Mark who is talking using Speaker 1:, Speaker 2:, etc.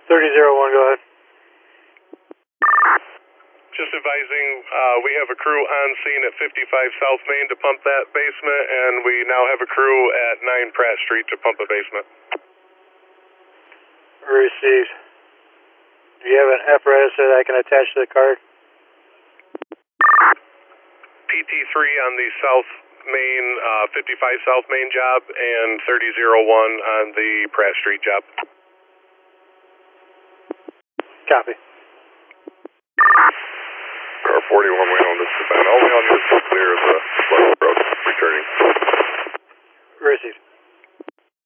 Speaker 1: 3001, go ahead.
Speaker 2: Just advising, we have a crew on scene at 55 South Main to pump that basement, and we now have a crew at 9 Pratt Street to pump the basement.
Speaker 1: Received. Do you have an apparatus that I can attach to the card?
Speaker 2: PT3 on the South Main, 55 South Main job, and 3001 on the Pratt Street job.
Speaker 1: Copy.
Speaker 2: Car 41, we own this event. Only on this clear as a left approach, returning.
Speaker 1: Received.